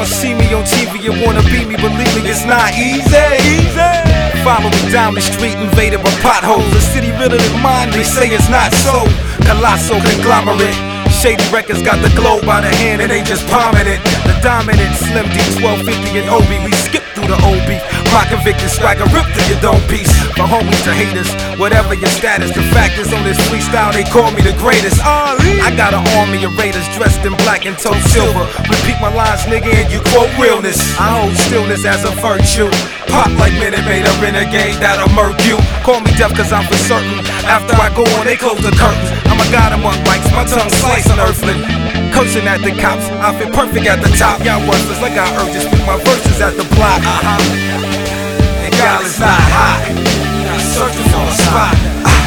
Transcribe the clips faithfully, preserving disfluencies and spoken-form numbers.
wanna see me on T V, you wanna be me, believe me, it's not easy. Easy. Follow me down the street, invaded by potholes. The city realer than mine, they say it's not so. Colossal conglomerate. Shady Records got the globe by the hand and they just palming it. The dominant Slim D twelve fifty and Obi. We skip through the old beef. My convicted swagger ripped to your dome piece. For homies to haters, whatever your status. The fact is on this freestyle they call me the greatest. I got an army of raiders dressed in black and toed silver. Repeat my lines, nigga, and you quote realness. I hold stillness as a virtue. Pop like Minute Maid, a renegade that'll murk you. Call me deaf cause I'm for certain. After I go on, they close the curtains. I'm a god among mics, my tongue slice on earthling. Cursing at the cops, I fit perfect at the top. Y'all worthless like I urge to speak my verses at the block. Uh-huh. And y'all is not hot. Searching for a spot.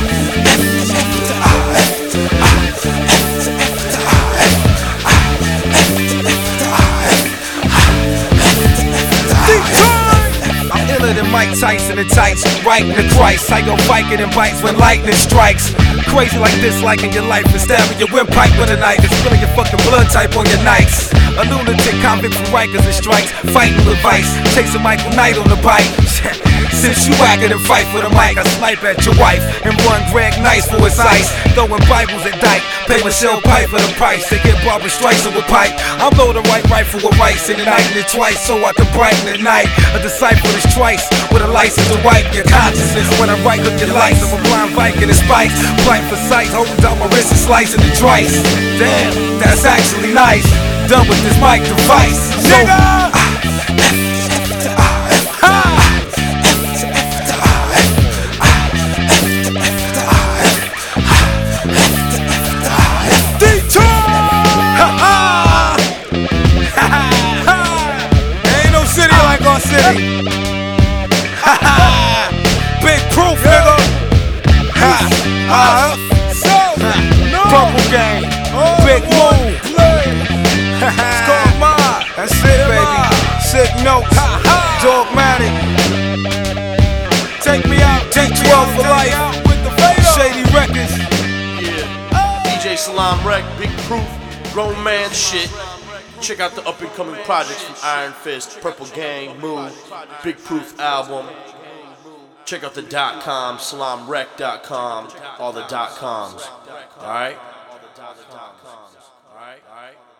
Than Mike Tyson and tights, right in the Christ. Psycho Viking and bites when lightning strikes. Crazy like this, like in your life, and stabbing your windpipe with a knife. It's spilling your fucking blood type on your nights. A lunatic convict from Rikers and strikes, fighting with vice, chasing Michael Knight on the bike. Since you whacking and fight for the mic, I snipe at your wife and run Greg Nice for his ice. Throwing Bibles at Dyke, pay Michelle Pipe for the price. They get Barbara Streisand with pipe. I'm loading right rifle with rice and igniting it twice so I can brighten at night. A disciple is twice with a license to wipe your consciousness. When I write, look your lights. I'm a blind Viking and spikes, blind for sight, holding down my wrist and slicing the trice. Damn, that's actually nice. Done with this mic device. So, ah, city. Big proof, nigga. Ha. Uh, so, no. Purple Gang. Oh, big move. It's called mine. That's it, baby. Sick notes. Dogmatic. Take me out. Take twelve for life. Shady Records. Yeah. D J Salam Rec. Big proof. Grown man shit. Check out the up-and-coming projects from Iron Fist, Purple Gang, Move, Big Proof album. Check out the dot com, salam rec dot com, all the dot coms. Alright? Alright? Alright?